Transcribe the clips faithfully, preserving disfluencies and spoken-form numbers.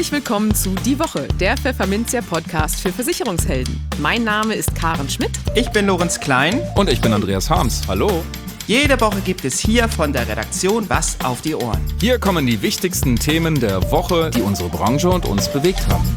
Herzlich willkommen zu Die Woche, der Pfefferminzia-Podcast für Versicherungshelden. Mein Name ist Karen Schmidt. Ich bin Lorenz Klein. Und ich bin Andreas Harms. Hallo. Jede Woche gibt es hier von der Redaktion was auf die Ohren. Hier kommen die wichtigsten Themen der Woche, die unsere Branche und uns bewegt haben.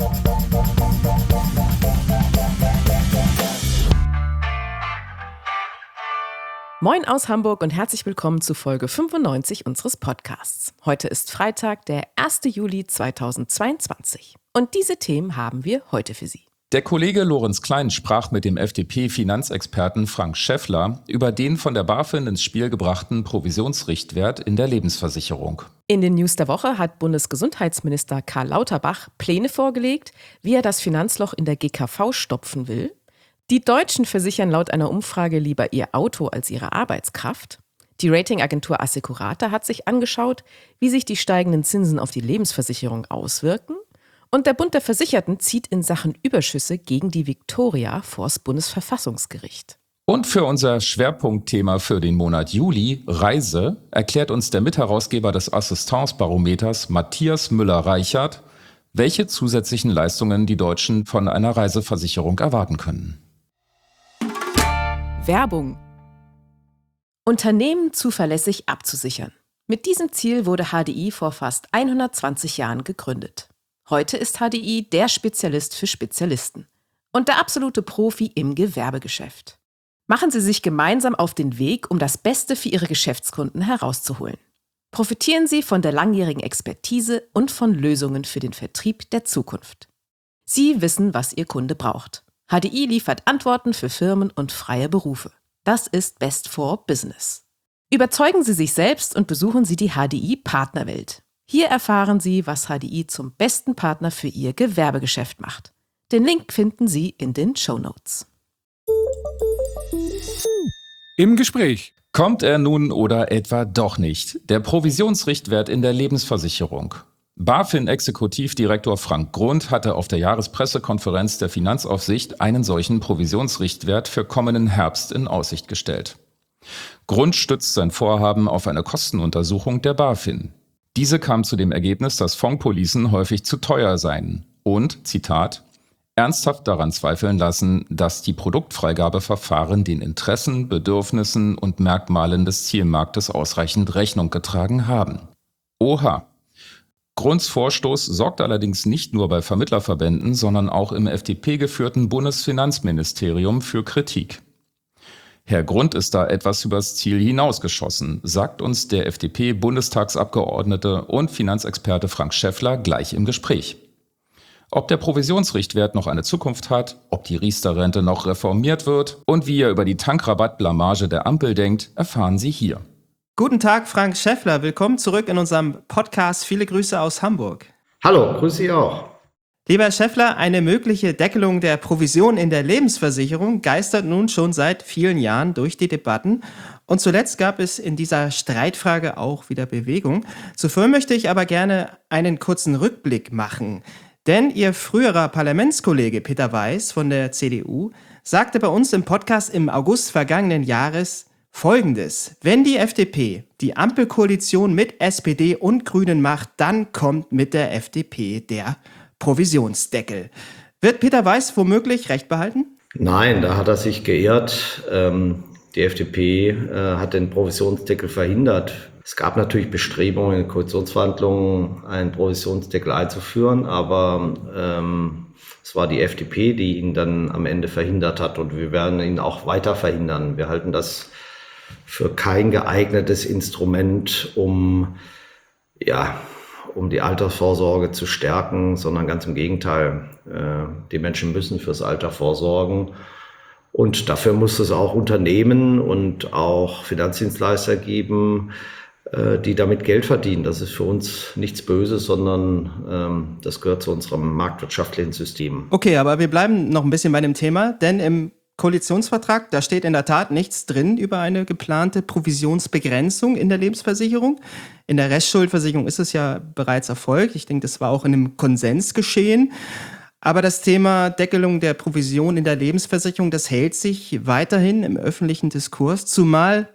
Moin aus Hamburg und herzlich willkommen zu Folge fünfundneunzig unseres Podcasts. Heute ist Freitag, der erster Juli zweitausendzweiundzwanzig. Und diese Themen haben wir heute für Sie. Der Kollege Lorenz Klein sprach mit dem F D P-Finanzexperten Frank Schäffler über den von der BaFin ins Spiel gebrachten Provisionsrichtwert in der Lebensversicherung. In den News der Woche hat Bundesgesundheitsminister Karl Lauterbach Pläne vorgelegt, wie er das Finanzloch in der G K V stopfen will. Die Deutschen versichern laut einer Umfrage lieber ihr Auto als ihre Arbeitskraft. Die Ratingagentur Assecurata hat sich angeschaut, wie sich die steigenden Zinsen auf die Lebensversicherung auswirken. Und der Bund der Versicherten zieht in Sachen Überschüsse gegen die Viktoria vors Bundesverfassungsgericht. Und für unser Schwerpunktthema für den Monat Juli, Reise, erklärt uns der Mitherausgeber des Assistance-Barometers Matthias Müller-Reichert, welche zusätzlichen Leistungen die Deutschen von einer Reiseversicherung erwarten können. Werbung. Unternehmen zuverlässig abzusichern. Mit diesem Ziel wurde H D I vor fast hundertzwanzig Jahren gegründet. Heute ist H D I der Spezialist für Spezialisten und der absolute Profi im Gewerbegeschäft. Machen Sie sich gemeinsam auf den Weg, um das Beste für Ihre Geschäftskunden herauszuholen. Profitieren Sie von der langjährigen Expertise und von Lösungen für den Vertrieb der Zukunft. Sie wissen, was Ihr Kunde braucht. H D I liefert Antworten für Firmen und freie Berufe. Das ist Best for Business. Überzeugen Sie sich selbst und besuchen Sie die H D I-Partnerwelt. Hier erfahren Sie, was H D I zum besten Partner für Ihr Gewerbegeschäft macht. Den Link finden Sie in den Shownotes. Im Gespräch. Kommt er nun oder etwa doch nicht? Der Provisionsrichtwert in der Lebensversicherung. BaFin-Exekutivdirektor Frank Grund hatte auf der Jahrespressekonferenz der Finanzaufsicht einen solchen Provisionsrichtwert für kommenden Herbst in Aussicht gestellt. Grund stützt sein Vorhaben auf eine Kostenuntersuchung der BaFin. Diese kam zu dem Ergebnis, dass Fondpolicen häufig zu teuer seien und, Zitat, ernsthaft daran zweifeln lassen, dass die Produktfreigabeverfahren den Interessen, Bedürfnissen und Merkmalen des Zielmarktes ausreichend Rechnung getragen haben. Oha! Grunds Vorstoß sorgt allerdings nicht nur bei Vermittlerverbänden, sondern auch im F D P-geführten Bundesfinanzministerium für Kritik. Herr Grund ist da etwas übers Ziel hinausgeschossen, sagt uns der F D P-Bundestagsabgeordnete und Finanzexperte Frank Schäffler gleich im Gespräch. Ob der Provisionsrichtwert noch eine Zukunft hat, ob die Riester-Rente noch reformiert wird und wie er über die Tankrabattblamage der Ampel denkt, erfahren Sie hier. Guten Tag, Frank Schäffler. Willkommen zurück in unserem Podcast. Viele Grüße aus Hamburg. Hallo, grüße Sie auch. Lieber Herr Schäffler, eine mögliche Deckelung der Provision in der Lebensversicherung geistert nun schon seit vielen Jahren durch die Debatten. Und zuletzt gab es in dieser Streitfrage auch wieder Bewegung. Zuvor möchte ich aber gerne einen kurzen Rückblick machen. Denn Ihr früherer Parlamentskollege Peter Weiß von der C D U sagte bei uns im Podcast im August vergangenen Jahres Folgendes: Wenn die F D P die Ampelkoalition mit S P D und Grünen macht, dann kommt mit der F D P der Provisionsdeckel. Wird Peter Weiß womöglich recht behalten? Nein, da hat er sich geirrt. Ähm, die F D P äh, hat den Provisionsdeckel verhindert. Es gab natürlich Bestrebungen in Koalitionsverhandlungen, einen Provisionsdeckel einzuführen, aber ähm, es war die F D P, die ihn dann am Ende verhindert hat, und wir werden ihn auch weiter verhindern. Wir halten das für kein geeignetes Instrument, um, ja, um die Altersvorsorge zu stärken, sondern ganz im Gegenteil. Äh, die Menschen müssen fürs Alter vorsorgen. Und dafür muss es auch Unternehmen und auch Finanzdienstleister geben, äh, die damit Geld verdienen. Das ist für uns nichts Böses, sondern ähm, das gehört zu unserem marktwirtschaftlichen System. Okay, aber wir bleiben noch ein bisschen bei dem Thema, denn im Koalitionsvertrag, da steht in der Tat nichts drin über eine geplante Provisionsbegrenzung in der Lebensversicherung. In der Restschuldversicherung ist es ja bereits erfolgt. Ich denke, das war auch in einem Konsens geschehen. Aber das Thema Deckelung der Provision in der Lebensversicherung, das hält sich weiterhin im öffentlichen Diskurs, zumal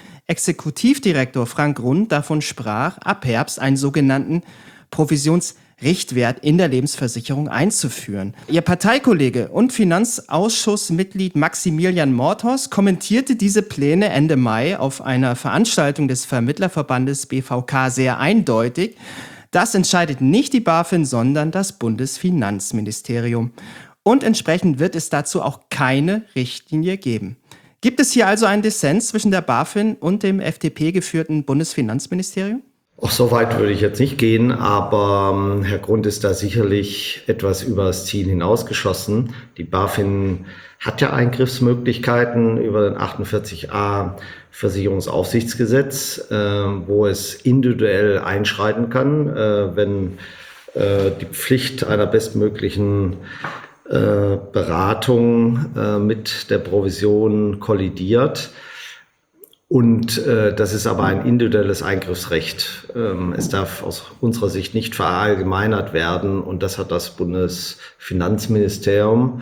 BaFin-Exekutivdirektor Frank Grund davon sprach, ab Herbst einen sogenannten Provisions Richtwert in der Lebensversicherung einzuführen. Ihr Parteikollege und Finanzausschussmitglied Maximilian Mordhorst kommentierte diese Pläne Ende Mai auf einer Veranstaltung des Vermittlerverbandes B V K sehr eindeutig. Das entscheidet nicht die BaFin, sondern das Bundesfinanzministerium. Und entsprechend wird es dazu auch keine Richtlinie geben. Gibt es hier also einen Dissens zwischen der BaFin und dem F D P-geführten Bundesfinanzministerium? Auch so weit würde ich jetzt nicht gehen, aber ähm, Herr Grund ist da sicherlich etwas über das Ziel hinausgeschossen. Die BaFin hat ja Eingriffsmöglichkeiten über den achtundvierzig a Versicherungsaufsichtsgesetz, äh, wo es individuell einschreiten kann, äh, wenn äh, die Pflicht einer bestmöglichen äh, Beratung äh, mit der Provision kollidiert. Und äh, das ist aber ein individuelles Eingriffsrecht. Ähm, es darf aus unserer Sicht nicht verallgemeinert werden. Und das hat das Bundesfinanzministerium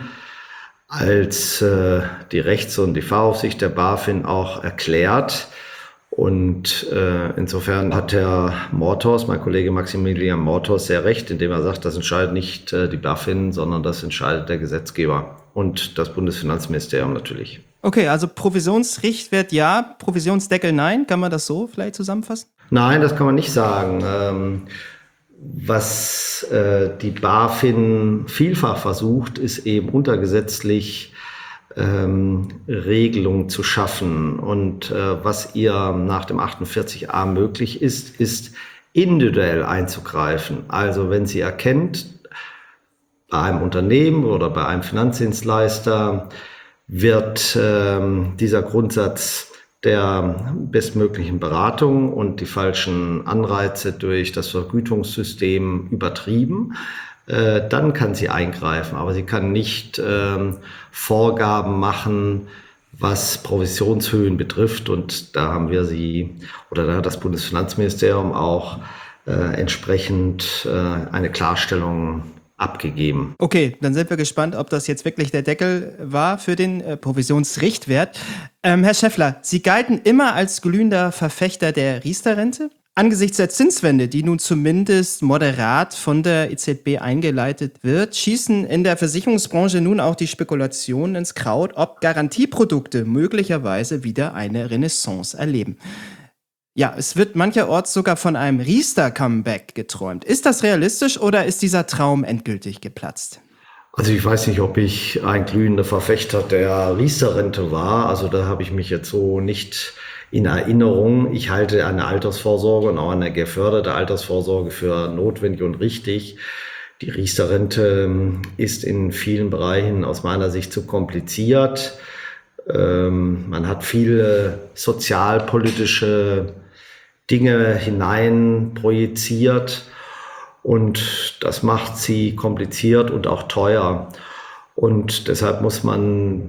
als äh, die Rechts- und die Fahraufsicht der BaFin auch erklärt. Und äh, insofern hat Herr Mordhorst, mein Kollege Maximilian Mordhorst, sehr recht, indem er sagt, das entscheidet nicht äh, die BaFin, sondern das entscheidet der Gesetzgeber und das Bundesfinanzministerium natürlich. Okay, also Provisionsrichtwert ja, Provisionsdeckel nein. Kann man das so vielleicht zusammenfassen? Nein, das kann man nicht sagen. Ähm, was äh, die BaFin vielfach versucht, ist eben untergesetzlich ähm, Regelungen zu schaffen. Und äh, was ihr nach dem achtundvierzig a möglich ist, ist individuell einzugreifen. Also wenn sie erkennt, bei einem Unternehmen oder bei einem Finanzdienstleister wird ähm, dieser Grundsatz der bestmöglichen Beratung und die falschen Anreize durch das Vergütungssystem übertrieben, äh, dann kann sie eingreifen. Aber sie kann nicht ähm, Vorgaben machen, was Provisionshöhen betrifft. Und da haben wir sie, oder da hat das Bundesfinanzministerium auch äh, entsprechend äh, eine Klarstellung abgegeben. Okay, dann sind wir gespannt, ob das jetzt wirklich der Deckel war für den äh, Provisionsrichtwert. Ähm, Herr Schäffler, Sie galten immer als glühender Verfechter der Riester-Rente. Angesichts der Zinswende, die nun zumindest moderat von der E Z B eingeleitet wird, schießen in der Versicherungsbranche nun auch die Spekulationen ins Kraut, ob Garantieprodukte möglicherweise wieder eine Renaissance erleben. Ja, es wird mancherorts sogar von einem Riester-Comeback geträumt. Ist das realistisch oder ist dieser Traum endgültig geplatzt? Also ich weiß nicht, ob ich ein glühender Verfechter der Riester-Rente war. Also da habe ich mich jetzt so nicht in Erinnerung. Ich halte eine Altersvorsorge und auch eine geförderte Altersvorsorge für notwendig und richtig. Die Riester-Rente ist in vielen Bereichen aus meiner Sicht zu kompliziert. Ähm, man hat viele sozialpolitische Dinge hinein projiziert und das macht sie kompliziert und auch teuer. Und deshalb muss man,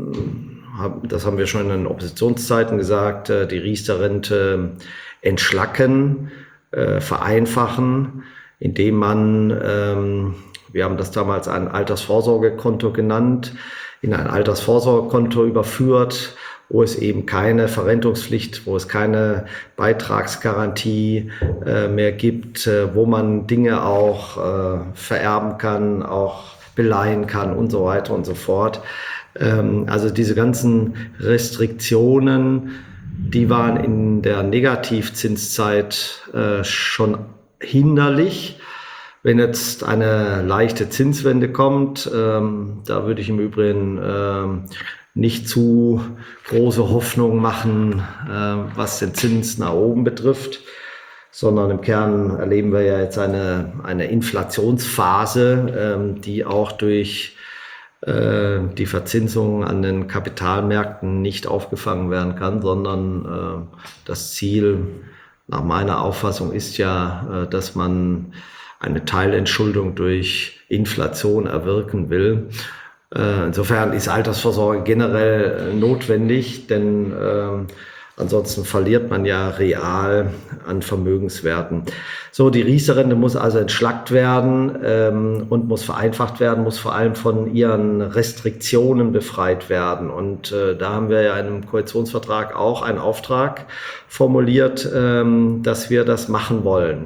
das haben wir schon in den Oppositionszeiten gesagt, die Riester-Rente entschlacken, vereinfachen, indem man, wir haben das damals ein Altersvorsorgekonto genannt, in ein Altersvorsorgekonto überführt, wo es eben keine Verrentungspflicht, wo es keine Beitragsgarantie äh, mehr gibt, äh, wo man Dinge auch äh, vererben kann, auch beleihen kann und so weiter und so fort. Ähm, also diese ganzen Restriktionen, die waren in der Negativzinszeit äh, schon hinderlich. Wenn jetzt eine leichte Zinswende kommt, ähm, da würde ich im Übrigen ähm, nicht zu große Hoffnung machen, äh, was den Zins nach oben betrifft, sondern im Kern erleben wir ja jetzt eine, eine Inflationsphase, ähm, die auch durch äh, die Verzinsung an den Kapitalmärkten nicht aufgefangen werden kann, sondern äh, das Ziel nach meiner Auffassung ist ja, äh, dass man eine Teilentschuldung durch Inflation erwirken will. Insofern ist Altersvorsorge generell notwendig, denn äh, ansonsten verliert man ja real an Vermögenswerten. So, die Riester-Rente muss also entschlackt werden ähm, und muss vereinfacht werden, muss vor allem von ihren Restriktionen befreit werden. Und äh, da haben wir ja in einem Koalitionsvertrag auch einen Auftrag formuliert, ähm, dass wir das machen wollen.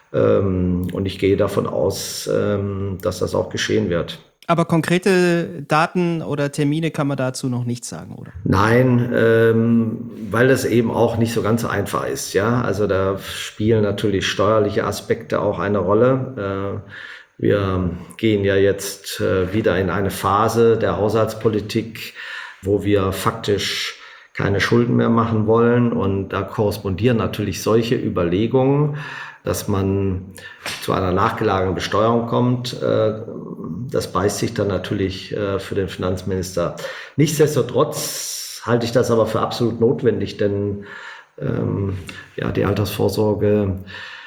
Ähm, und ich gehe davon aus, ähm, dass das auch geschehen wird. Aber konkrete Daten oder Termine kann man dazu noch nicht sagen, oder? Nein, ähm, weil das eben auch nicht so ganz so einfach ist. Ja, also da spielen natürlich steuerliche Aspekte auch eine Rolle. Äh, wir gehen ja jetzt äh, wieder in eine Phase der Haushaltspolitik, wo wir faktisch keine Schulden mehr machen wollen. Und da korrespondieren natürlich solche Überlegungen, dass man zu einer nachgelagerten Besteuerung kommt. Das beißt sich dann natürlich für den Finanzminister. Nichtsdestotrotz halte ich das aber für absolut notwendig, denn ähm, ja, die Altersvorsorge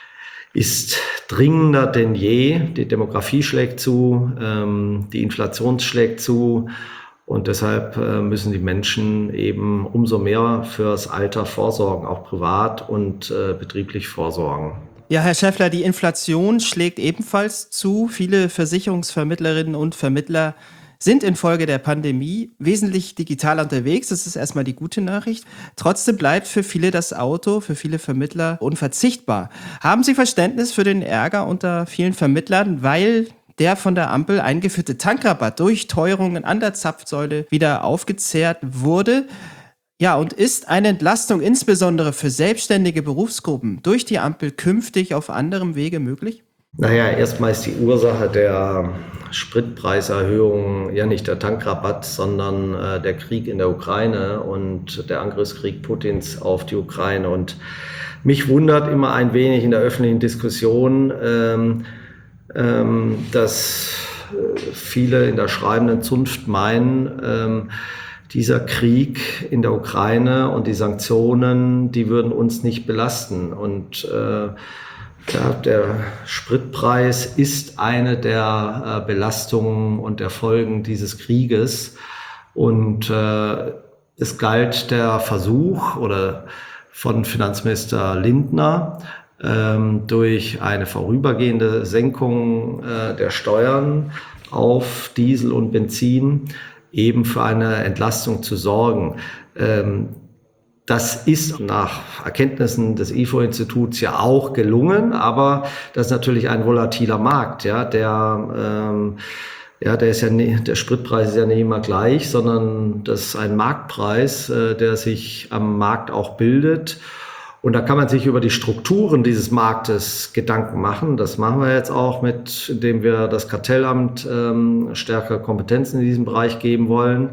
ist dringender denn je. Die Demografie schlägt zu, ähm, die Inflation schlägt zu. Und deshalb müssen die Menschen eben umso mehr fürs Alter vorsorgen, auch privat und äh, betrieblich vorsorgen. Ja, Herr Schäffler, die Inflation schlägt ebenfalls zu. Viele Versicherungsvermittlerinnen und Vermittler sind infolge der Pandemie wesentlich digital unterwegs. Das ist erstmal die gute Nachricht. Trotzdem bleibt für viele das Auto, für viele Vermittler unverzichtbar. Haben Sie Verständnis für den Ärger unter vielen Vermittlern, weil der von der Ampel eingeführte Tankrabatt durch Teuerungen an der Zapfsäule wieder aufgezehrt wurde? Ja, und ist eine Entlastung insbesondere für selbstständige Berufsgruppen durch die Ampel künftig auf anderem Wege möglich? Naja, erstmal ist die Ursache der Spritpreiserhöhung ja nicht der Tankrabatt, sondern äh, der Krieg in der Ukraine und der Angriffskrieg Putins auf die Ukraine. Und mich wundert immer ein wenig in der öffentlichen Diskussion, ähm, ähm, dass viele in der schreibenden Zunft meinen, ähm, dieser Krieg in der Ukraine und die Sanktionen, die würden uns nicht belasten. Und äh, ja, der Spritpreis ist eine der äh, Belastungen und der Folgen dieses Krieges. Und äh, es galt der Versuch oder von Finanzminister Lindner, ähm, durch eine vorübergehende Senkung äh, der Steuern auf Diesel und Benzin eben für eine Entlastung zu sorgen. Ähm, Das ist nach Erkenntnissen des I F O-Instituts ja auch gelungen, aber das ist natürlich ein volatiler Markt, ja, der, ähm, ja, der ist ja nie, der Spritpreis ist ja nicht immer gleich, sondern das ist ein Marktpreis, äh, der sich am Markt auch bildet. Und da kann man sich über die Strukturen dieses Marktes Gedanken machen. Das machen wir jetzt auch mit, indem wir das Kartellamt ähm, stärkere Kompetenzen in diesem Bereich geben wollen.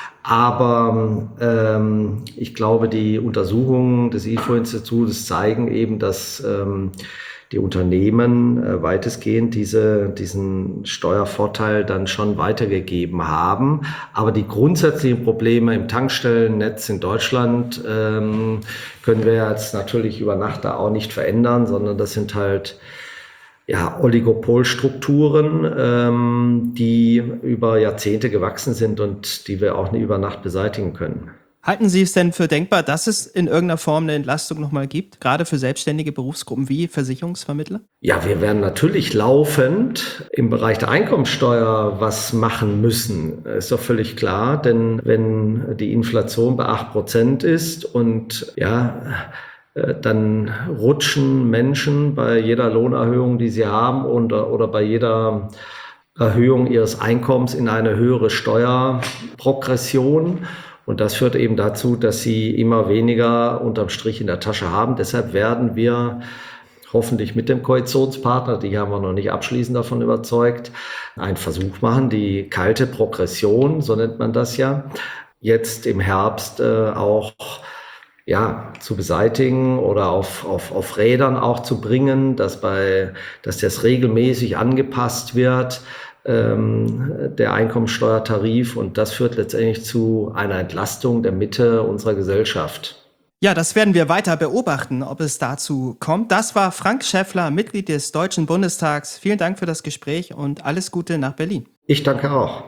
Aber ähm, ich glaube, die Untersuchungen des I F O-Instituts zeigen eben, dass ähm, die Unternehmen äh, weitestgehend diese, diesen Steuervorteil dann schon weitergegeben haben. Aber die grundsätzlichen Probleme im Tankstellennetz in Deutschland ähm, können wir jetzt natürlich über Nacht da auch nicht verändern, sondern das sind halt ja, Oligopolstrukturen, ähm, die über Jahrzehnte gewachsen sind und die wir auch nicht über Nacht beseitigen können. Halten Sie es denn für denkbar, dass es in irgendeiner Form eine Entlastung nochmal gibt, gerade für selbstständige Berufsgruppen wie Versicherungsvermittler? Ja, wir werden natürlich laufend im Bereich der Einkommensteuer was machen müssen. Ist doch völlig klar, denn wenn die Inflation bei acht Prozent ist und ja, dann rutschen Menschen bei jeder Lohnerhöhung, die sie haben, oder, oder bei jeder Erhöhung ihres Einkommens in eine höhere Steuerprogression. Und das führt eben dazu, dass sie immer weniger unterm Strich in der Tasche haben. Deshalb werden wir hoffentlich mit dem Koalitionspartner, die haben wir noch nicht abschließend davon überzeugt, einen Versuch machen, die kalte Progression, so nennt man das ja, jetzt im Herbst äh, auch ja, zu beseitigen oder auf, auf, auf Rädern auch zu bringen, dass bei, dass das regelmäßig angepasst wird, ähm, der Einkommensteuertarif, und das führt letztendlich zu einer Entlastung der Mitte unserer Gesellschaft. Ja, das werden wir weiter beobachten, ob es dazu kommt. Das war Frank Schäffler, Mitglied des Deutschen Bundestags. Vielen Dank für das Gespräch und alles Gute nach Berlin. Ich danke auch.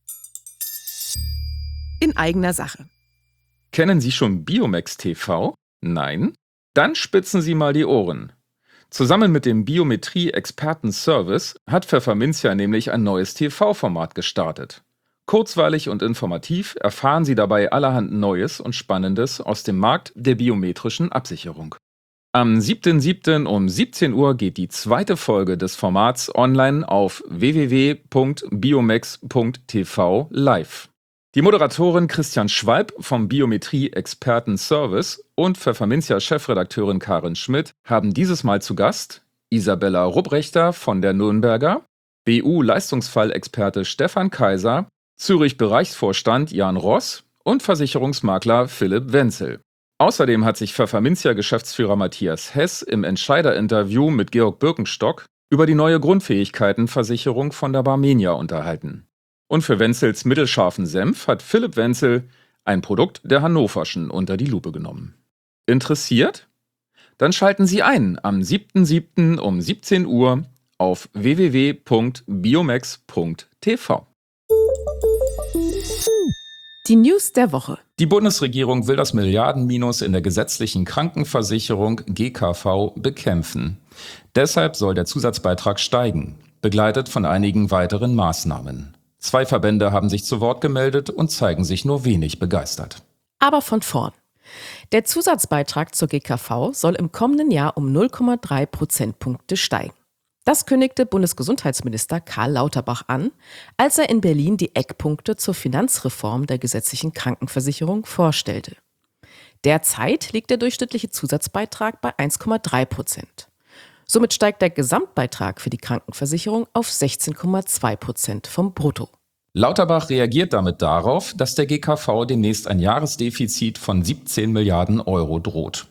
In eigener Sache. Kennen Sie schon Biomax T V? Nein? Dann spitzen Sie mal die Ohren. Zusammen mit dem Biometrie-Experten-Service hat Pfefferminzia nämlich ein neues T V-Format gestartet. Kurzweilig und informativ erfahren Sie dabei allerhand Neues und Spannendes aus dem Markt der biometrischen Absicherung. Am siebten siebten um siebzehn Uhr geht die zweite Folge des Formats online auf w w w punkt biomex punkt t v live. Die Moderatorin Christian Schwalb vom Biometrie-Experten-Service und Pfefferminzia-Chefredakteurin Karin Schmidt haben dieses Mal zu Gast Isabella Rupprechter von der Nürnberger, B U-Leistungsfallexperte Stefan Kaiser, Zürich-Bereichsvorstand Jan Ross und Versicherungsmakler Philipp Wenzel. Außerdem hat sich Pfefferminzia-Geschäftsführer Matthias Hess im Entscheider-Interview mit Georg Birkenstock über die neue Grundfähigkeitenversicherung von der Barmenia unterhalten. Und für Wenzels mittelscharfen Senf hat Philipp Wenzel ein Produkt der Hannoverschen unter die Lupe genommen. Interessiert? Dann schalten Sie ein am siebten siebten um siebzehn Uhr auf w w w punkt biomex punkt t v. Die News der Woche. Die Bundesregierung will das Milliardenminus in der gesetzlichen Krankenversicherung G K V bekämpfen. Deshalb soll der Zusatzbeitrag steigen, begleitet von einigen weiteren Maßnahmen. Zwei Verbände haben sich zu Wort gemeldet und zeigen sich nur wenig begeistert. Aber von vorn. Der Zusatzbeitrag zur G K V soll im kommenden Jahr um null Komma drei Prozentpunkte steigen. Das kündigte Bundesgesundheitsminister Karl Lauterbach an, als er in Berlin die Eckpunkte zur Finanzreform der gesetzlichen Krankenversicherung vorstellte. Derzeit liegt der durchschnittliche Zusatzbeitrag bei eins Komma drei Prozent. Somit steigt der Gesamtbeitrag für die Krankenversicherung auf sechzehn Komma zwei Prozent vom Brutto. Lauterbach reagiert damit darauf, dass der G K V demnächst ein Jahresdefizit von siebzehn Milliarden Euro droht.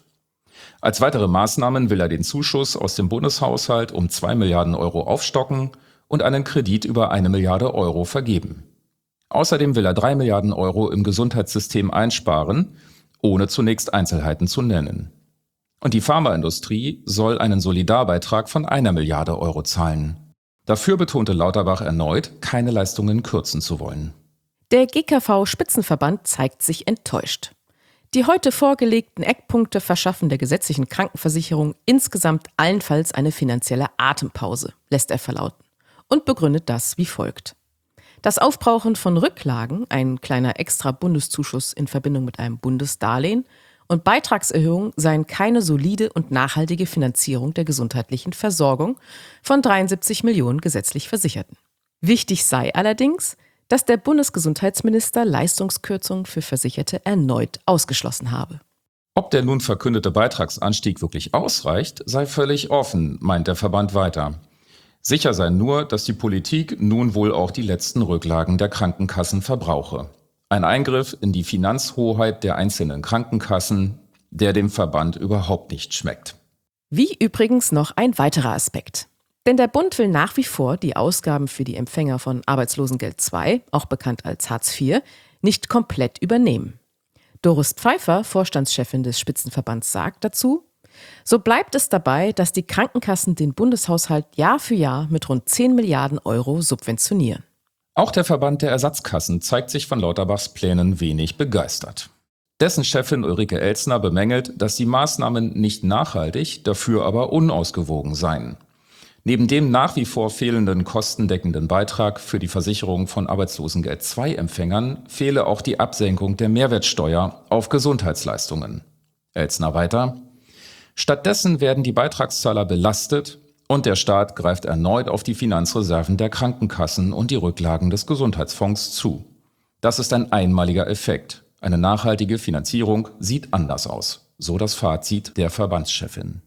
Als weitere Maßnahmen will er den Zuschuss aus dem Bundeshaushalt um zwei Milliarden Euro aufstocken und einen Kredit über eine Milliarde Euro vergeben. Außerdem will er drei Milliarden Euro im Gesundheitssystem einsparen, ohne zunächst Einzelheiten zu nennen. Und die Pharmaindustrie soll einen Solidarbeitrag von einer Milliarde Euro zahlen. Dafür betonte Lauterbach erneut, keine Leistungen kürzen zu wollen. Der G K V-Spitzenverband zeigt sich enttäuscht. Die heute vorgelegten Eckpunkte verschaffen der gesetzlichen Krankenversicherung insgesamt allenfalls eine finanzielle Atempause, lässt er verlauten, und begründet das wie folgt. Das Aufbrauchen von Rücklagen, ein kleiner extra Bundeszuschuss in Verbindung mit einem Bundesdarlehen, und Beitragserhöhungen seien keine solide und nachhaltige Finanzierung der gesundheitlichen Versorgung von dreiundsiebzig Millionen gesetzlich Versicherten. Wichtig sei allerdings, dass der Bundesgesundheitsminister Leistungskürzungen für Versicherte erneut ausgeschlossen habe. Ob der nun verkündete Beitragsanstieg wirklich ausreicht, sei völlig offen, meint der Verband weiter. Sicher sei nur, dass die Politik nun wohl auch die letzten Rücklagen der Krankenkassen verbrauche. Ein Eingriff in die Finanzhoheit der einzelnen Krankenkassen, der dem Verband überhaupt nicht schmeckt. Wie übrigens noch ein weiterer Aspekt. Denn der Bund will nach wie vor die Ausgaben für die Empfänger von Arbeitslosengeld zwei, auch bekannt als Hartz vier, nicht komplett übernehmen. Doris Pfeiffer, Vorstandschefin des Spitzenverbands, sagt dazu: So bleibt es dabei, dass die Krankenkassen den Bundeshaushalt Jahr für Jahr mit rund zehn Milliarden Euro subventionieren. Auch der Verband der Ersatzkassen zeigt sich von Lauterbachs Plänen wenig begeistert. Dessen Chefin Ulrike Elstner bemängelt, dass die Maßnahmen nicht nachhaltig, dafür aber unausgewogen seien. Neben dem nach wie vor fehlenden kostendeckenden Beitrag für die Versicherung von Arbeitslosengeld zwei Empfängern fehle auch die Absenkung der Mehrwertsteuer auf Gesundheitsleistungen. Elstner weiter: Stattdessen werden die Beitragszahler belastet und der Staat greift erneut auf die Finanzreserven der Krankenkassen und die Rücklagen des Gesundheitsfonds zu. Das ist ein einmaliger Effekt. Eine nachhaltige Finanzierung sieht anders aus. So das Fazit der Verbandschefin.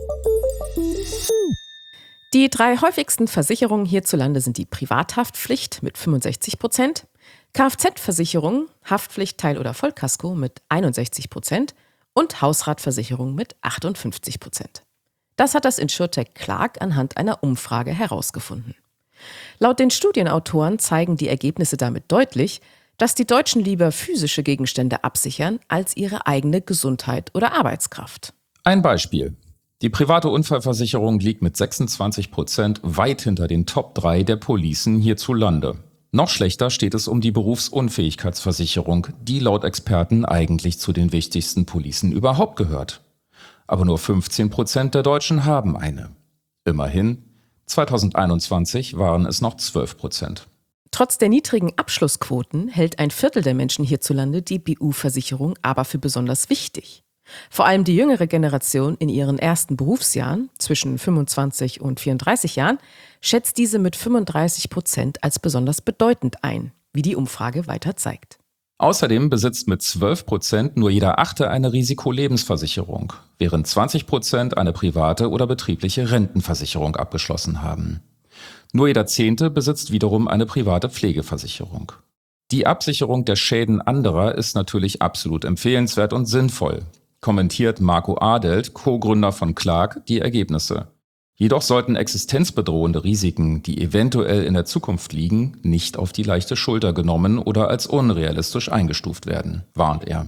Die drei häufigsten Versicherungen hierzulande sind die Privathaftpflicht mit fünfundsechzig Prozent, Kfz-Versicherung, Haftpflicht Teil- oder Vollkasko mit einundsechzig Prozent und Hausratversicherung mit achtundfünfzig Prozent. Das hat das Insurtech Clark anhand einer Umfrage herausgefunden. Laut den Studienautoren zeigen die Ergebnisse damit deutlich, dass die Deutschen lieber physische Gegenstände absichern als ihre eigene Gesundheit oder Arbeitskraft. Ein Beispiel. Die private Unfallversicherung liegt mit sechsundzwanzig Prozent weit hinter den Top drei der Policen hierzulande. Noch schlechter steht es um die Berufsunfähigkeitsversicherung, die laut Experten eigentlich zu den wichtigsten Policen überhaupt gehört. Aber nur fünfzehn Prozent der Deutschen haben eine. Immerhin, zweitausendeinundzwanzig waren es noch zwölf Prozent. Trotz der niedrigen Abschlussquoten hält ein Viertel der Menschen hierzulande die B U-Versicherung aber für besonders wichtig. Vor allem die jüngere Generation in ihren ersten Berufsjahren, zwischen fünfundzwanzig und vierunddreißig Jahren, schätzt diese mit fünfunddreißig Prozent als besonders bedeutend ein, wie die Umfrage weiter zeigt. Außerdem besitzt mit zwölf Prozent nur jeder Achte eine Risikolebensversicherung, während zwanzig Prozent eine private oder betriebliche Rentenversicherung abgeschlossen haben. Nur jeder Zehnte besitzt wiederum eine private Pflegeversicherung. Die Absicherung der Schäden anderer ist natürlich absolut empfehlenswert und sinnvoll, kommentiert Marco Adelt, Co-Gründer von Clark, die Ergebnisse. Jedoch sollten existenzbedrohende Risiken, die eventuell in der Zukunft liegen, nicht auf die leichte Schulter genommen oder als unrealistisch eingestuft werden, warnt er.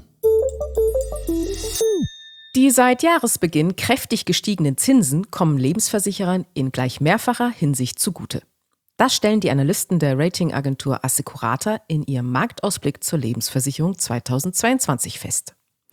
Die seit Jahresbeginn kräftig gestiegenen Zinsen kommen Lebensversicherern in gleich mehrfacher Hinsicht zugute. Das stellen die Analysten der Ratingagentur Assecurata in ihrem Marktausblick zur Lebensversicherung zweitausendzweiundzwanzig fest.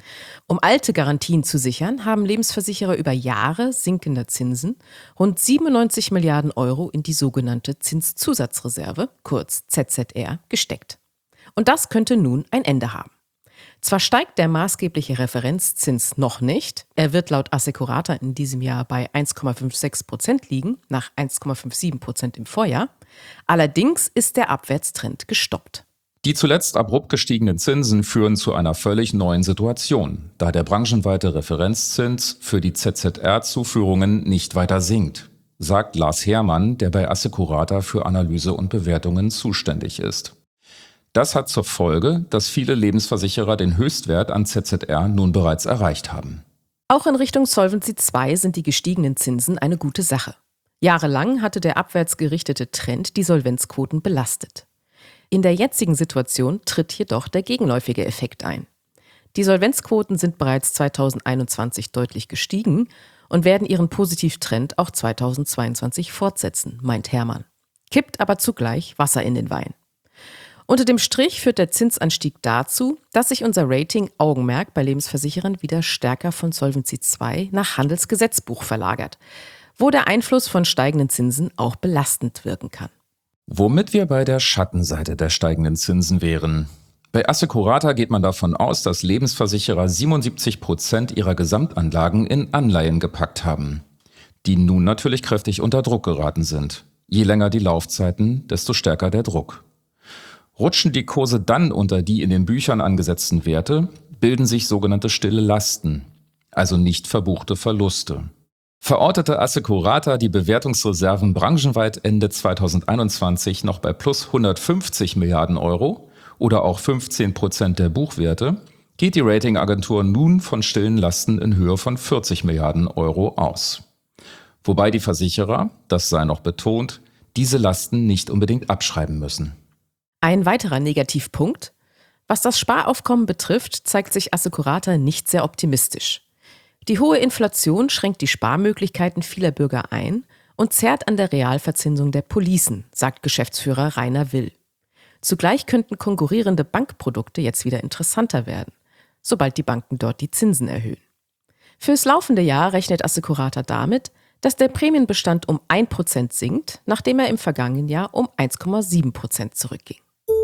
Um alte Garantien zu sichern, haben Lebensversicherer über Jahre sinkender Zinsen rund siebenundneunzig Milliarden Euro in die sogenannte Zinszusatzreserve, kurz Z Z R, gesteckt. Und das könnte nun ein Ende haben. Zwar steigt der maßgebliche Referenzzins noch nicht, er wird laut Assecurata in diesem Jahr bei eins Komma sechsundfünfzig Prozent liegen, nach eins Komma siebenundfünfzig Prozent im Vorjahr, allerdings ist der Abwärtstrend gestoppt. Die zuletzt abrupt gestiegenen Zinsen führen zu einer völlig neuen Situation, da der branchenweite Referenzzins für die Z Z R-Zuführungen nicht weiter sinkt, sagt Lars Herrmann, der bei Assecurata für Analyse und Bewertungen zuständig ist. Das hat zur Folge, dass viele Lebensversicherer den Höchstwert an Z Z R nun bereits erreicht haben. Auch in Richtung Solvency zwei sind die gestiegenen Zinsen eine gute Sache. Jahrelang hatte der abwärts gerichtete Trend die Solvenzquoten belastet. In der jetzigen Situation tritt jedoch der gegenläufige Effekt ein. Die Solvenzquoten sind bereits zweitausendeinundzwanzig deutlich gestiegen und werden ihren Positivtrend auch zweitausendzweiundzwanzig fortsetzen, meint Herrmann. Kippt aber zugleich Wasser in den Wein. Unter dem Strich führt der Zinsanstieg dazu, dass sich unser Rating-Augenmerk bei Lebensversicherern wieder stärker von Solvency zwei nach Handelsgesetzbuch verlagert, wo der Einfluss von steigenden Zinsen auch belastend wirken kann. Womit wir bei der Schattenseite der steigenden Zinsen wären. Bei Assecurata geht man davon aus, dass Lebensversicherer siebenundsiebzig Prozent ihrer Gesamtanlagen in Anleihen gepackt haben, die nun natürlich kräftig unter Druck geraten sind. Je länger die Laufzeiten, desto stärker der Druck. Rutschen die Kurse dann unter die in den Büchern angesetzten Werte, bilden sich sogenannte stille Lasten, also nicht verbuchte Verluste. Verortete Assecurata die Bewertungsreserven branchenweit Ende zweitausendeinundzwanzig noch bei plus hundertfünfzig Milliarden Euro oder auch fünfzehn Prozent der Buchwerte, geht die Ratingagentur nun von stillen Lasten in Höhe von vierzig Milliarden Euro aus. Wobei die Versicherer, das sei noch betont, diese Lasten nicht unbedingt abschreiben müssen. Ein weiterer Negativpunkt: Was das Sparaufkommen betrifft, zeigt sich Assecurata nicht sehr optimistisch. Die hohe Inflation schränkt die Sparmöglichkeiten vieler Bürger ein und zerrt an der Realverzinsung der Policen, sagt Geschäftsführer Rainer Will. Zugleich könnten konkurrierende Bankprodukte jetzt wieder interessanter werden, sobald die Banken dort die Zinsen erhöhen. Fürs laufende Jahr rechnet Assecurata damit, dass der Prämienbestand um ein Prozent sinkt, nachdem er im vergangenen Jahr um eins Komma sieben Prozent zurückging.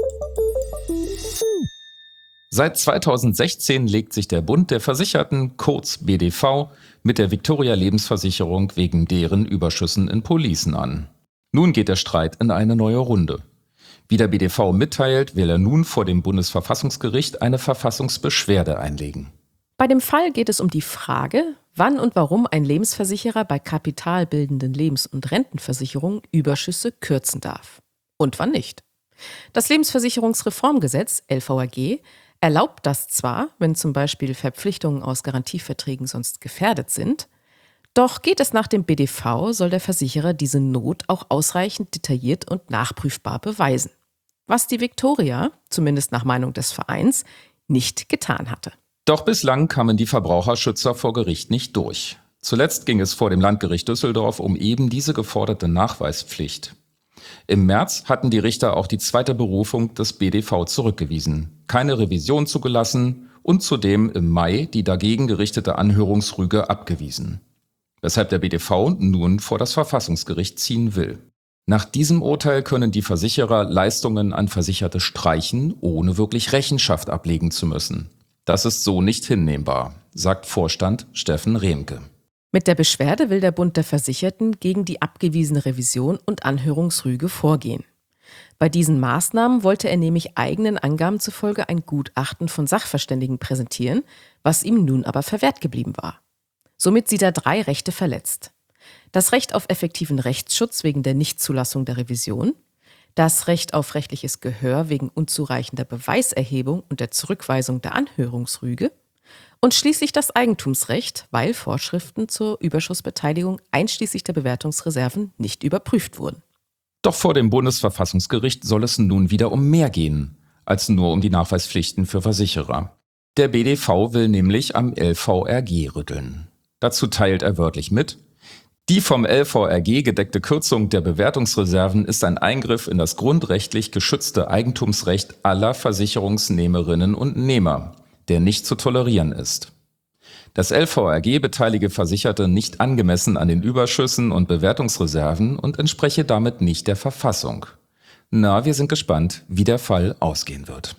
Seit zweitausendsechzehn legt sich der Bund der Versicherten, kurz B D V, mit der Victoria Lebensversicherung wegen deren Überschüssen in Policen an. Nun geht der Streit in eine neue Runde. Wie der B D V mitteilt, will er nun vor dem Bundesverfassungsgericht eine Verfassungsbeschwerde einlegen. Bei dem Fall geht es um die Frage, wann und warum ein Lebensversicherer bei kapitalbildenden Lebens- und Rentenversicherungen Überschüsse kürzen darf. Und wann nicht. Das Lebensversicherungsreformgesetz, L V R G, erlaubt das zwar, wenn zum Beispiel Verpflichtungen aus Garantieverträgen sonst gefährdet sind, doch geht es nach dem B D V, soll der Versicherer diese Not auch ausreichend detailliert und nachprüfbar beweisen. Was die Victoria, zumindest nach Meinung des Vereins, nicht getan hatte. Doch bislang kamen die Verbraucherschützer vor Gericht nicht durch. Zuletzt ging es vor dem Landgericht Düsseldorf um eben diese geforderte Nachweispflicht. Im März hatten die Richter auch die zweite Berufung des B D V zurückgewiesen, keine Revision zugelassen und zudem im Mai die dagegen gerichtete Anhörungsrüge abgewiesen. Weshalb der B D V nun vor das Verfassungsgericht ziehen will. Nach diesem Urteil können die Versicherer Leistungen an Versicherte streichen, ohne wirklich Rechenschaft ablegen zu müssen. Das ist so nicht hinnehmbar. sagt Vorstand Steffen Remke. Mit der Beschwerde will der Bund der Versicherten gegen die abgewiesene Revision und Anhörungsrüge vorgehen. Bei diesen Maßnahmen wollte er nämlich eigenen Angaben zufolge ein Gutachten von Sachverständigen präsentieren, was ihm nun aber verwehrt geblieben war. Somit sieht er drei Rechte verletzt. Das Recht auf effektiven Rechtsschutz wegen der Nichtzulassung der Revision, das Recht auf rechtliches Gehör wegen unzureichender Beweiserhebung und der Zurückweisung der Anhörungsrüge und schließlich das Eigentumsrecht, weil Vorschriften zur Überschussbeteiligung einschließlich der Bewertungsreserven nicht überprüft wurden. Doch vor dem Bundesverfassungsgericht soll es nun wieder um mehr gehen, als nur um die Nachweispflichten für Versicherer. Der B D V will nämlich am L V R G rütteln. Dazu teilt er wörtlich mit: Die vom L V R G gedeckte Kürzung der Bewertungsreserven ist ein Eingriff in das grundrechtlich geschützte Eigentumsrecht aller Versicherungsnehmerinnen und Nehmer, der nicht zu tolerieren ist. Das L V R G beteilige Versicherte nicht angemessen an den Überschüssen und Bewertungsreserven und entspreche damit nicht der Verfassung. Na, wir sind gespannt, wie der Fall ausgehen wird.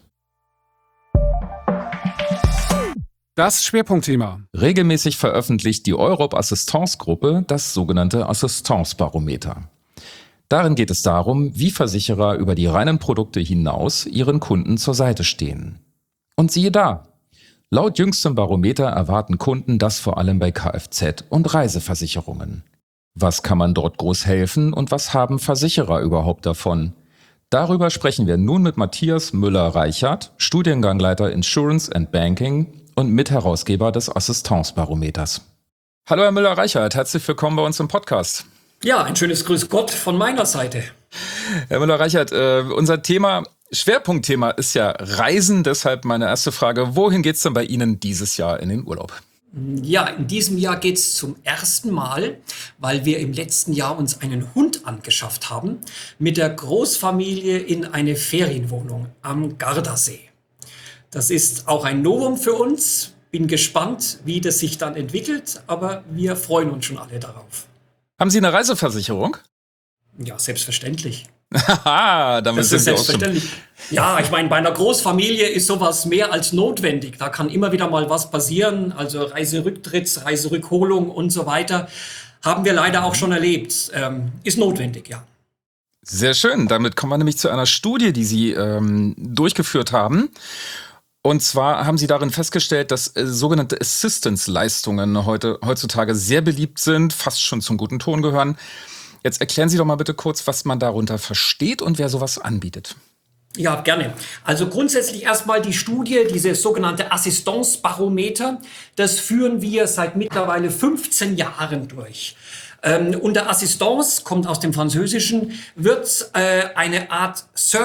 Das Schwerpunktthema. Regelmäßig veröffentlicht die Europ Assistance Gruppe das sogenannte Assistance Barometer. Darin geht es darum, wie Versicherer über die reinen Produkte hinaus ihren Kunden zur Seite stehen. Und siehe da! Laut jüngstem Barometer erwarten Kunden das vor allem bei Kfz- und Reiseversicherungen. Was kann man dort groß helfen und was haben Versicherer überhaupt davon? Darüber sprechen wir nun mit Matthias Müller-Reichert, Studiengangleiter Insurance and Banking und Mitherausgeber des Assistance-Barometers. Hallo Herr Müller-Reichert, herzlich willkommen bei uns im Podcast. Ja, ein schönes Grüß Gott von meiner Seite. Herr Müller-Reichert, äh, unser Thema, Schwerpunktthema ist ja Reisen, deshalb meine erste Frage, wohin geht's denn bei Ihnen dieses Jahr in den Urlaub? Ja, in diesem Jahr geht's zum ersten Mal, weil wir im letzten Jahr uns einen Hund angeschafft haben, mit der Großfamilie in eine Ferienwohnung am Gardasee. Das ist auch ein Novum für uns. Bin gespannt, wie das sich dann entwickelt, aber wir freuen uns schon alle darauf. Haben Sie eine Reiseversicherung? Ja, selbstverständlich. Haha, damit Das sind ist Sie auch schon. selbstverständlich. Ja, ich meine, bei einer Großfamilie ist sowas mehr als notwendig. Da kann immer wieder mal was passieren. Also Reiserücktritts, Reiserückholung und so weiter. Haben wir leider auch schon erlebt. Ähm, ist notwendig, ja. Sehr schön, damit kommen wir nämlich zu einer Studie, die Sie ähm, durchgeführt haben. Und zwar haben Sie darin festgestellt, dass äh, sogenannte Assistance-Leistungen heute, heutzutage sehr beliebt sind, fast schon zum guten Ton gehören. Jetzt erklären Sie doch mal bitte kurz, was man darunter versteht und wer sowas anbietet. Ja, gerne. Also grundsätzlich erstmal die Studie, dieses sogenannte Assistance-Barometer, das führen wir seit mittlerweile fünfzehn Jahren durch. Ähm, unter Assistance, kommt aus dem Französischen, wird äh, eine Art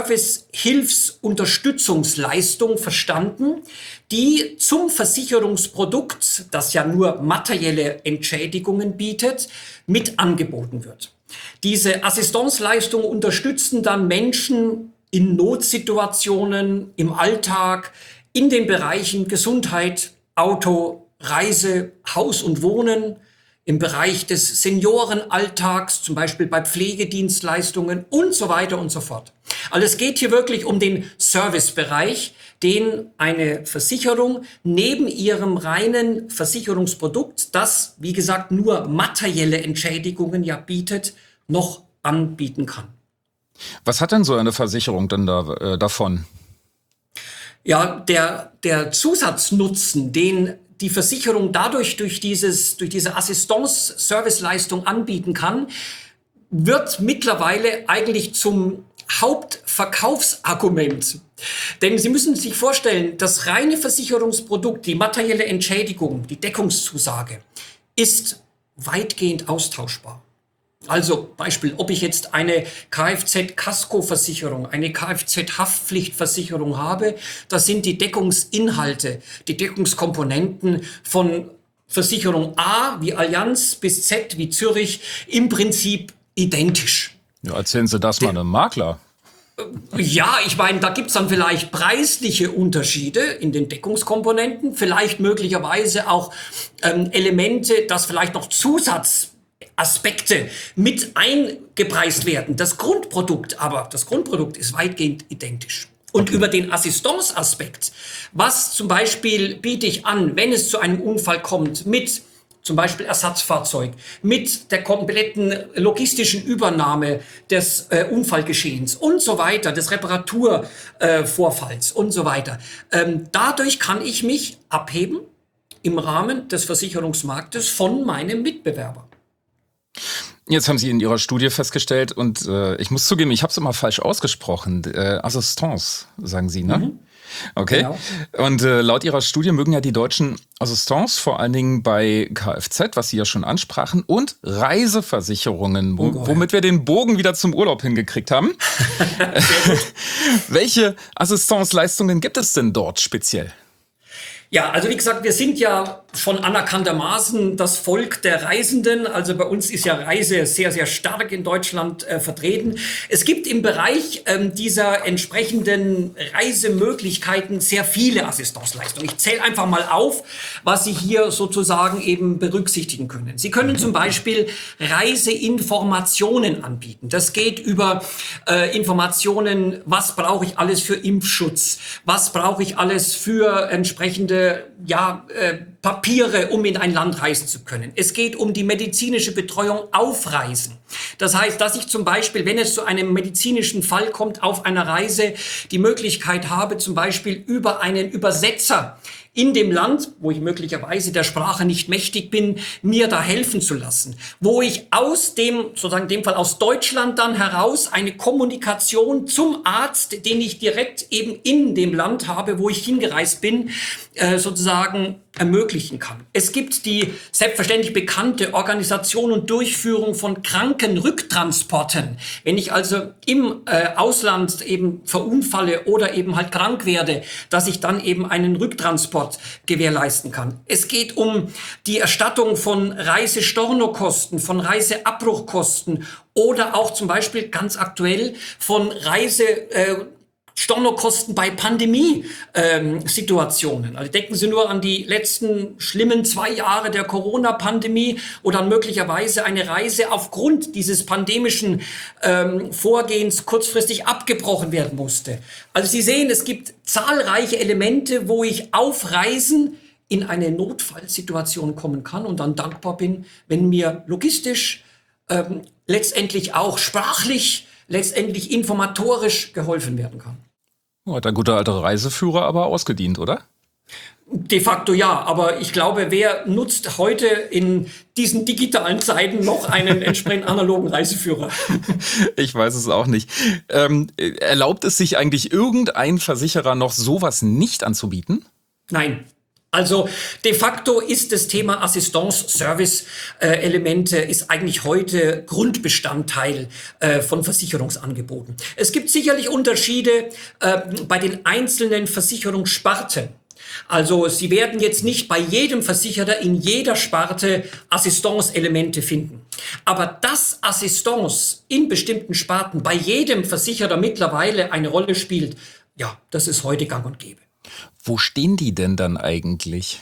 Service-Hilfs-Unterstützungsleistung verstanden, die zum Versicherungsprodukt, das ja nur materielle Entschädigungen bietet, mit angeboten wird. Diese Assistance-Leistungen unterstützen dann Menschen in Notsituationen, im Alltag, in den Bereichen Gesundheit, Auto, Reise, Haus und Wohnen, im Bereich des Seniorenalltags, zum Beispiel bei Pflegedienstleistungen und so weiter und so fort. Also es geht hier wirklich um den Servicebereich, den eine Versicherung neben ihrem reinen Versicherungsprodukt, das, wie gesagt, nur materielle Entschädigungen ja bietet, noch anbieten kann. Was hat denn so eine Versicherung denn da, äh, davon? Ja, der, der Zusatznutzen, den die Versicherung dadurch durch dieses, durch diese Assistance-Serviceleistung anbieten kann, wird mittlerweile eigentlich zum Hauptverkaufsargument. Denn Sie müssen sich vorstellen, das reine Versicherungsprodukt, die materielle Entschädigung, die Deckungszusage, ist weitgehend austauschbar. Also Beispiel, ob ich jetzt eine Kfz-Kaskoversicherung, eine Kfz-Haftpflichtversicherung habe, da sind die Deckungsinhalte, die Deckungskomponenten von Versicherung A wie Allianz bis Z wie Zürich im Prinzip identisch. Ja, erzählen Sie das mal einem Makler. Ja, ich meine, da gibt's dann vielleicht preisliche Unterschiede in den Deckungskomponenten, vielleicht möglicherweise auch ähm, Elemente, dass vielleicht noch Zusatz Aspekte mit eingepreist werden. Das Grundprodukt aber, das Grundprodukt ist weitgehend identisch. Und über den Assistance-Aspekt, was zum Beispiel biete ich an, wenn es zu einem Unfall kommt, mit zum Beispiel Ersatzfahrzeug, mit der kompletten logistischen Übernahme des äh, Unfallgeschehens und so weiter, des Reparaturvorfalls äh, und so weiter. Ähm, dadurch kann ich mich abheben im Rahmen des Versicherungsmarktes von meinem Mitbewerber. Jetzt haben Sie in Ihrer Studie festgestellt, und äh, ich muss zugeben, ich habe es immer falsch ausgesprochen, äh, Assistance, sagen Sie, ne? Mhm. Okay. Genau. Und äh, laut Ihrer Studie mögen ja die Deutschen Assistance vor allen Dingen bei Kfz, was Sie ja schon ansprachen, und Reiseversicherungen, wo, oh womit wir den Bogen wieder zum Urlaub hingekriegt haben. Welche Assistance-Leistungen gibt es denn dort speziell? Ja, also wie gesagt, wir sind ja schon anerkanntermaßen das Volk der Reisenden. Also bei uns ist ja Reise sehr, sehr stark in Deutschland äh, vertreten. Es gibt im Bereich ähm, dieser entsprechenden Reisemöglichkeiten sehr viele Assistenzleistungen. Ich zähle einfach mal auf, was Sie hier sozusagen eben berücksichtigen können. Sie können zum Beispiel Reiseinformationen anbieten. Das geht über äh, Informationen, was brauche ich alles für Impfschutz, was brauche ich alles für entsprechende ja, äh, Papiere, um in ein Land reisen zu können. Es geht um die medizinische Betreuung auf Reisen. Das heißt, dass ich zum Beispiel, wenn es zu einem medizinischen Fall kommt, auf einer Reise die Möglichkeit habe, zum Beispiel über einen Übersetzer in dem Land, wo ich möglicherweise der Sprache nicht mächtig bin, mir da helfen zu lassen. Wo ich aus dem, sozusagen in dem Fall aus Deutschland dann heraus, eine Kommunikation zum Arzt, den ich direkt eben in dem Land habe, wo ich hingereist bin, äh, sozusagen ermöglichen kann. Es gibt die selbstverständlich bekannte Organisation und Durchführung von Krankenrücktransporten. Wenn ich also im äh, Ausland eben verunfalle oder eben halt krank werde, dass ich dann eben einen Rücktransport gewährleisten kann. Es geht um die Erstattung von Reisestornokosten, von Reiseabbruchkosten oder auch zum Beispiel ganz aktuell von Reise äh, Stornokosten bei Pandemie-Situationen. Ähm, also denken Sie nur an die letzten schlimmen zwei Jahre der Corona-Pandemie oder möglicherweise eine Reise aufgrund dieses pandemischen ähm, Vorgehens kurzfristig abgebrochen werden musste. Also Sie sehen, es gibt zahlreiche Elemente, wo ich auf Reisen in eine Notfallsituation kommen kann und dann dankbar bin, wenn mir logistisch, ähm, letztendlich auch sprachlich, letztendlich informatorisch geholfen werden kann. Hat der gute alte Reiseführer aber ausgedient, oder? De facto ja, aber ich glaube, wer nutzt heute in diesen digitalen Zeiten noch einen entsprechend analogen Reiseführer? Ich weiß es auch nicht. Ähm, erlaubt es sich eigentlich irgendein Versicherer noch sowas nicht anzubieten? Nein. Also de facto ist das Thema Assistance-Service-Elemente äh, ist eigentlich heute Grundbestandteil äh, von Versicherungsangeboten. Es gibt sicherlich Unterschiede äh, bei den einzelnen Versicherungssparten. Also Sie werden jetzt nicht bei jedem Versicherer in jeder Sparte Assistance-Elemente finden. Aber dass Assistance in bestimmten Sparten bei jedem Versicherer mittlerweile eine Rolle spielt, ja, das ist heute gang und gäbe. Wo stehen die denn dann eigentlich?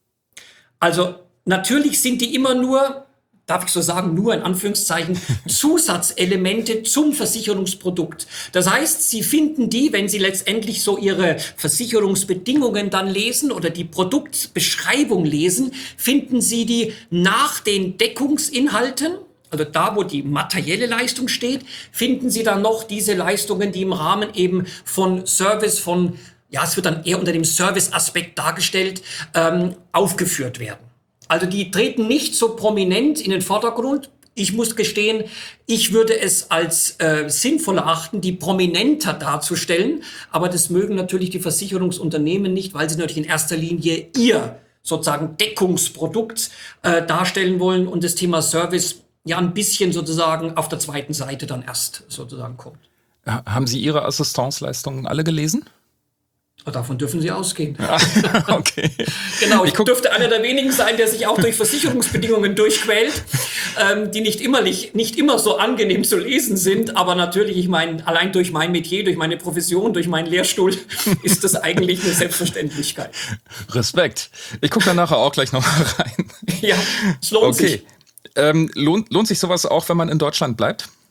Also natürlich sind die immer nur, darf ich so sagen, nur in Anführungszeichen, Zusatzelemente zum Versicherungsprodukt. Das heißt, Sie finden die, wenn Sie letztendlich so Ihre Versicherungsbedingungen dann lesen oder die Produktbeschreibung lesen, finden Sie die nach den Deckungsinhalten. Also da, wo die materielle Leistung steht, finden Sie dann noch diese Leistungen, die im Rahmen eben von Service, von ja, es wird dann eher unter dem Service-Aspekt dargestellt, ähm, aufgeführt werden. Also die treten nicht so prominent in den Vordergrund. Ich muss gestehen, ich würde es als äh, sinnvoll erachten, die prominenter darzustellen. Aber das mögen natürlich die Versicherungsunternehmen nicht, weil sie natürlich in erster Linie ihr sozusagen Deckungsprodukt äh, darstellen wollen und das Thema Service ja ein bisschen sozusagen auf der zweiten Seite dann erst sozusagen kommt. Haben Sie Ihre Assistenzleistungen alle gelesen? Davon dürfen Sie ausgehen. Okay. Genau, ich dürfte einer der wenigen sein, der sich auch durch Versicherungsbedingungen durchquält, ähm, die nicht immer, nicht, nicht immer so angenehm zu lesen sind. Aber natürlich, ich meine, allein durch mein Metier, durch meine Profession, durch meinen Lehrstuhl ist das eigentlich eine Selbstverständlichkeit. Respekt. Ich gucke da nachher auch gleich noch mal rein. Ja, es lohnt okay. sich. Ähm, lohnt, lohnt sich sowas auch, wenn man in Deutschland bleibt?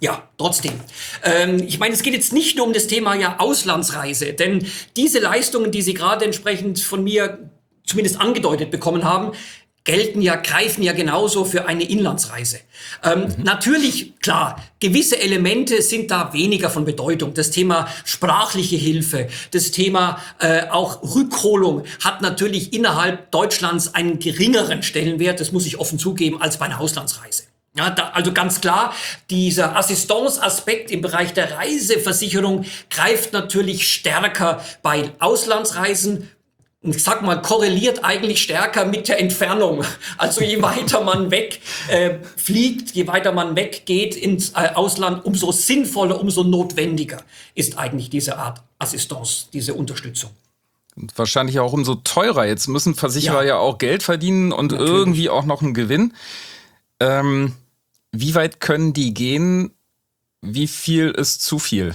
Ja, trotzdem. Ähm, ich meine, es geht jetzt nicht nur um das Thema ja Auslandsreise, denn diese Leistungen, die Sie gerade entsprechend von mir zumindest angedeutet bekommen haben, gelten ja, greifen ja genauso für eine Inlandsreise. Ähm, mhm. Natürlich, klar, gewisse Elemente sind da weniger von Bedeutung. Das Thema sprachliche Hilfe, das Thema äh, auch Rückholung hat natürlich innerhalb Deutschlands einen geringeren Stellenwert, das muss ich offen zugeben, als bei einer Auslandsreise. Ja, da, also ganz klar, dieser Assistance-Aspekt im Bereich der Reiseversicherung greift natürlich stärker bei Auslandsreisen. Ich sag mal, korreliert eigentlich stärker mit der Entfernung. Also je weiter man weg äh, fliegt, je weiter man weggeht ins äh, Ausland, umso sinnvoller, umso notwendiger ist eigentlich diese Art Assistance, diese Unterstützung. Und wahrscheinlich auch umso teurer. Jetzt müssen Versicherer ja, ja auch Geld verdienen und natürlich irgendwie auch noch einen Gewinn. Ähm, wie weit können die gehen? Wie viel ist zu viel?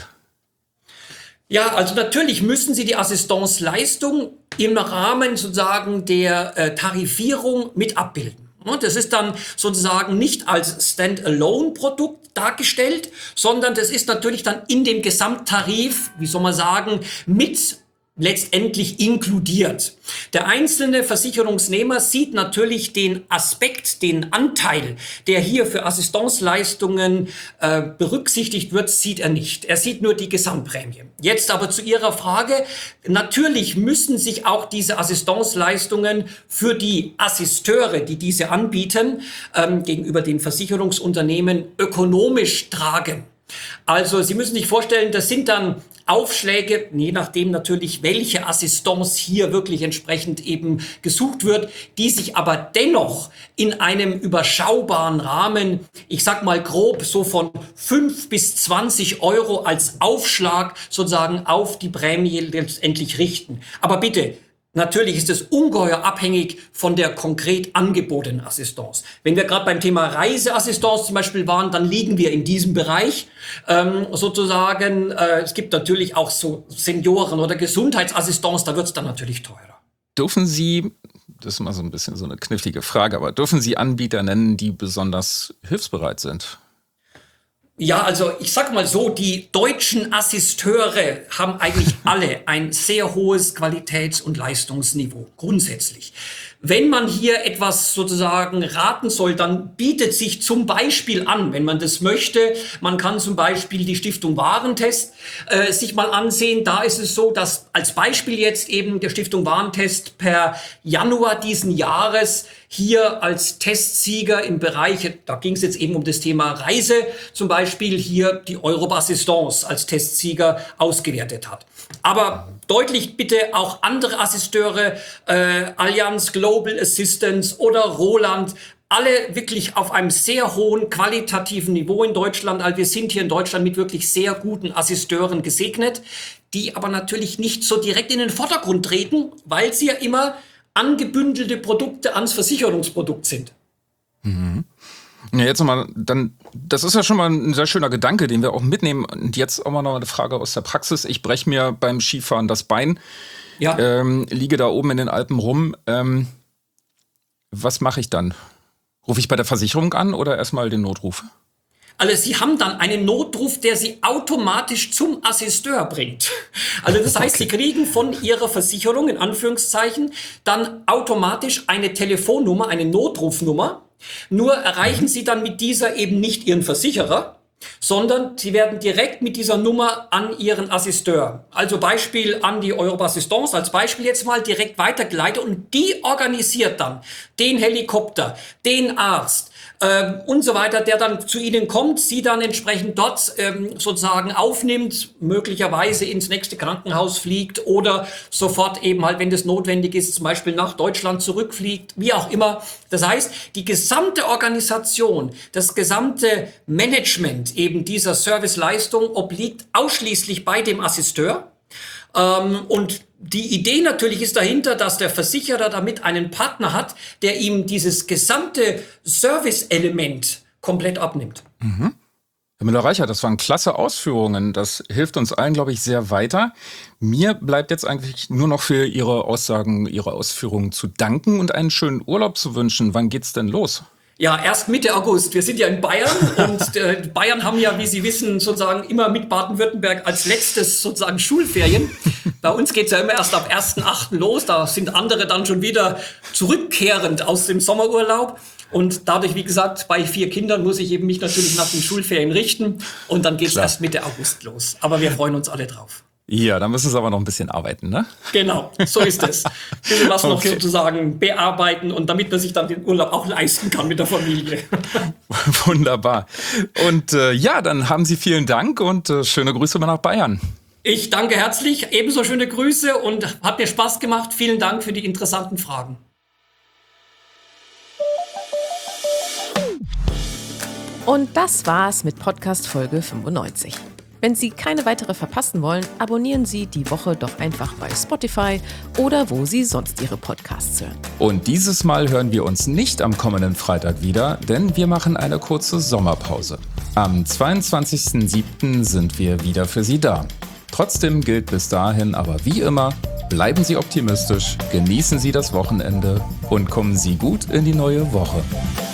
Ja, also natürlich müssen Sie die Assistance-Leistung im Rahmen sozusagen der äh, Tarifierung mit abbilden. Das ist dann sozusagen nicht als Stand-alone-Produkt dargestellt, sondern das ist natürlich dann in dem Gesamttarif, wie soll man sagen, mit letztendlich inkludiert. Der einzelne Versicherungsnehmer sieht natürlich den Aspekt, den Anteil, der hier für Assistance-Leistungen äh, berücksichtigt wird, sieht er nicht. Er sieht nur die Gesamtprämie. Jetzt aber zu Ihrer Frage. Natürlich müssen sich auch diese Assistance-Leistungen für die Assisteure, die diese anbieten, ähm, gegenüber den Versicherungsunternehmen ökonomisch tragen. Also Sie müssen sich vorstellen, das sind dann Aufschläge, je nachdem natürlich, welche Assistance hier wirklich entsprechend eben gesucht wird, die sich aber dennoch in einem überschaubaren Rahmen, ich sag mal grob so von fünf bis zwanzig Euro als Aufschlag sozusagen auf die Prämie letztendlich richten. Aber bitte, natürlich ist es ungeheuer abhängig von der konkret angebotenen Assistance. Wenn wir gerade beim Thema Reiseassistance zum Beispiel waren, dann liegen wir in diesem Bereich ähm, sozusagen. Äh, es gibt natürlich auch so Senioren- oder Gesundheitsassistance, da wird es dann natürlich teurer. Dürfen Sie, das ist mal so ein bisschen so eine knifflige Frage, aber dürfen Sie Anbieter nennen, die besonders hilfsbereit sind? Ja, also ich sag mal so, die deutschen Assisteure haben eigentlich alle ein sehr hohes Qualitäts- und Leistungsniveau, grundsätzlich. Wenn man hier etwas sozusagen raten soll, dann bietet sich zum Beispiel an, wenn man das möchte, man kann zum Beispiel die Stiftung Warentest äh, sich mal ansehen. Da ist es so, dass als Beispiel jetzt eben der Stiftung Warentest per Januar diesen Jahres hier als Testsieger im Bereich, da ging es jetzt eben um das Thema Reise, zum Beispiel hier die Europe Assistance als Testsieger ausgewertet hat. Aber deutlich bitte auch andere Assisteure, äh, Allianz Global Assistance oder Roland, alle wirklich auf einem sehr hohen qualitativen Niveau in Deutschland. Also wir sind hier in Deutschland mit wirklich sehr guten Assisteuren gesegnet, die aber natürlich nicht so direkt in den Vordergrund treten, weil sie ja immer angebündelte Produkte ans Versicherungsprodukt sind. Mhm. Ja, jetzt nochmal, dann, das ist ja schon mal ein sehr schöner Gedanke, den wir auch mitnehmen. Und jetzt auch mal noch eine Frage aus der Praxis. Ich breche mir beim Skifahren das Bein, ja. ähm, liege da oben in den Alpen rum. Ähm, was mache ich dann? Rufe ich bei der Versicherung an oder erstmal den Notruf? Also Sie haben dann einen Notruf, der Sie automatisch zum Assisteur bringt. Also das heißt, okay. Sie kriegen von Ihrer Versicherung, in Anführungszeichen, dann automatisch eine Telefonnummer, eine Notrufnummer. Nur erreichen Sie dann mit dieser eben nicht Ihren Versicherer, sondern Sie werden direkt mit dieser Nummer an Ihren Assisteur, also Beispiel an die Europe Assistance, als Beispiel jetzt mal direkt weitergeleitet und die organisiert dann den Helikopter, den Arzt, Ähm, und so weiter, der dann zu Ihnen kommt, Sie dann entsprechend dort ähm, sozusagen aufnimmt, möglicherweise ins nächste Krankenhaus fliegt oder sofort eben halt, wenn das notwendig ist, zum Beispiel nach Deutschland zurückfliegt, wie auch immer. Das heißt, die gesamte Organisation, das gesamte Management eben dieser Serviceleistung obliegt ausschließlich bei dem Assisteur. Ähm, und die Idee natürlich ist dahinter, dass der Versicherer damit einen Partner hat, der ihm dieses gesamte Service-Element komplett abnimmt. Mhm. Herr Müller-Reichert, das waren klasse Ausführungen. Das hilft uns allen, glaube ich, sehr weiter. Mir bleibt jetzt eigentlich nur noch für Ihre Aussagen, Ihre Ausführungen zu danken und einen schönen Urlaub zu wünschen. Wann geht's denn los? Ja, erst Mitte August. Wir sind ja in Bayern und äh, Bayern haben ja, wie Sie wissen, sozusagen immer mit Baden-Württemberg als letztes sozusagen Schulferien. Bei uns geht's ja immer erst ab ersten achten los. Da sind andere dann schon wieder zurückkehrend aus dem Sommerurlaub. Und dadurch, wie gesagt, bei vier Kindern muss ich eben mich natürlich nach den Schulferien richten. Und dann geht's Klar. erst Mitte August los. Aber wir freuen uns alle drauf. Ja, da müssen Sie aber noch ein bisschen arbeiten, ne? Genau, so ist es. Ein bisschen was noch Okay. sozusagen bearbeiten und damit man sich dann den Urlaub auch leisten kann mit der Familie. Wunderbar. Und äh, ja, dann haben Sie vielen Dank und äh, schöne Grüße mal nach Bayern. Ich danke herzlich, ebenso schöne Grüße und hat mir Spaß gemacht. Vielen Dank für die interessanten Fragen. Und das war's mit Podcast Folge fünfundneunzig. Wenn Sie keine weitere verpassen wollen, abonnieren Sie die Woche doch einfach bei Spotify oder wo Sie sonst Ihre Podcasts hören. Und dieses Mal hören wir uns nicht am kommenden Freitag wieder, denn wir machen eine kurze Sommerpause. Am zweiundzwanzigsten siebten sind wir wieder für Sie da. Trotzdem gilt bis dahin aber wie immer, bleiben Sie optimistisch, genießen Sie das Wochenende und kommen Sie gut in die neue Woche.